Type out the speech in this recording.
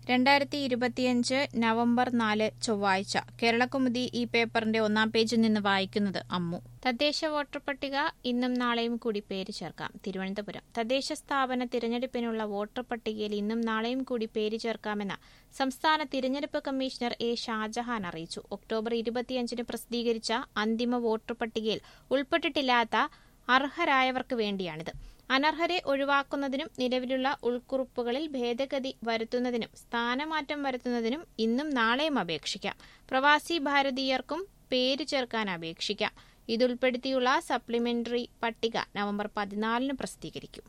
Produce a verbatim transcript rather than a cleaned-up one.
രണ്ടായിരത്തി ഇരുപത്തിയഞ്ച് നവംബർ നാല് ചൊവ്വാഴ്ച കേരളകൗമുദി ഈ പേപ്പറിന്റെ ഒന്നാം പേജിൽ നിന്ന് വായിക്കുന്നത് അമ്മു. തദ്ദേശ വോട്ടർ പട്ടിക ഇന്നും നാളെയും കൂടി പേര് ചേർക്കാം. തിരുവനന്തപുരം തദ്ദേശ സ്ഥാപന തിരഞ്ഞെടുപ്പിനുള്ള വോട്ടർ പട്ടികയിൽ ഇന്നും നാളെയും കൂടി പേര് ചേർക്കാമെന്ന് സംസ്ഥാന തിരഞ്ഞെടുപ്പ് കമ്മീഷണർ എ ഷാജഹാൻ അറിയിച്ചു. ഒക്ടോബർ ഇരുപത്തിയഞ്ചിന് പ്രസിദ്ധീകരിച്ച അന്തിമ വോട്ടർ പട്ടികയിൽ ഉൾപ്പെട്ടിട്ടില്ലാത്ത അർഹരായവർക്ക് വേണ്ടിയാണിത്. അനർഹരെ ഒഴിവാക്കുന്നതിനും നിലവിലുള്ള ഉൾക്കുറിപ്പുകളിൽ ഭേദഗതി വരുത്തുന്നതിനും സ്ഥാനമാറ്റം വരുത്തുന്നതിനും ഇന്നും നാളെയും അപേക്ഷിക്കാം. പ്രവാസി ഭാരതീയർക്കും പേര് ചേർക്കാൻ അപേക്ഷിക്കാം. ഇതുൾപ്പെടുത്തിയുള്ള സപ്ലിമെന്ററി പട്ടിക നവംബർ പതിനാലിന് പ്രസിദ്ധീകരിക്കും.